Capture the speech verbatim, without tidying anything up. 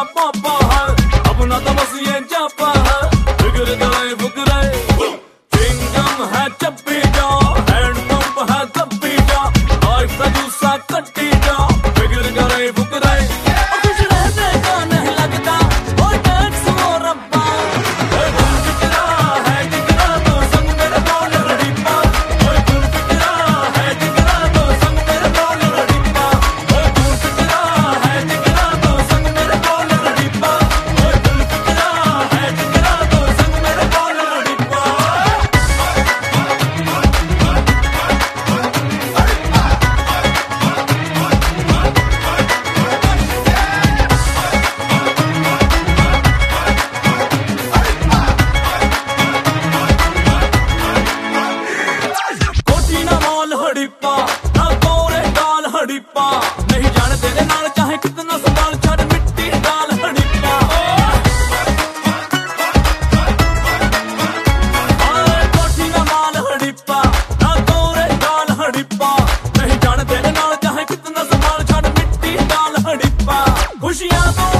पापा है, अपना तो बस ये जापा है। फिक्र करे फुकरे चिंगम है चप्पी जा, हैंड पंप है तप्पी जा, लाइफ का जूसा कट्टी जा। फिक्र करे फुकरे कुछ रहने का नहीं लगता, ओ टैक्स वो रब्बा। तुम फिकरा है जिगरा तो संग मेरे बोल रड़ीपा, तुम फिकरा है जिगरा तो संग मेरे बोल रड़ीपा, तुम फिकरा है जिगरा तो संग मेरे बोल रड़ीपा, तुम फिकरा है जिगरा तो संग मेरे बोल रड़ीपा। कोठी ना मॉल हड़ीपा, ना गोरे गाल हड़ीपा, नहीं जाने तेरे नाल चाहे कितना संभाल छड़ मिट्टी डाल हड़ीपा। आए कोठी ना मॉल हड़ीपा, ना गोरे गाल हड़ीपा, नहीं जाने तेरे नाल चाहे कितना संभाल छड़ मिट्टी डाल हड़ीपा। खुशियां तो